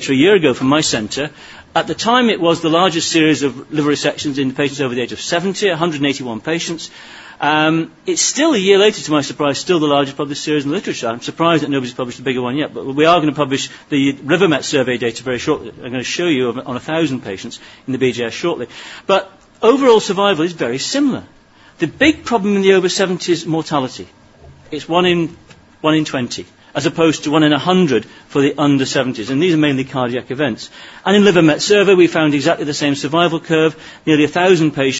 a year ago from my centre. At the time, it was the largest series of liver resections in patients over the age of 70, 181 patients. It's still, a year later, to my surprise, still the largest published series in the literature. I'm surprised that nobody's published a bigger one yet, but we are going to publish the RiverMet survey data very shortly. I'm going to show you on 1,000 patients in the BJS shortly. But overall survival is very similar. The big problem in the over 70s mortality. It's 1 in 20, as opposed to 1 in 100 for the under 70s. And these are mainly cardiac events. And in LiverMet survey, we found exactly the same survival curve, nearly 1,000 patients.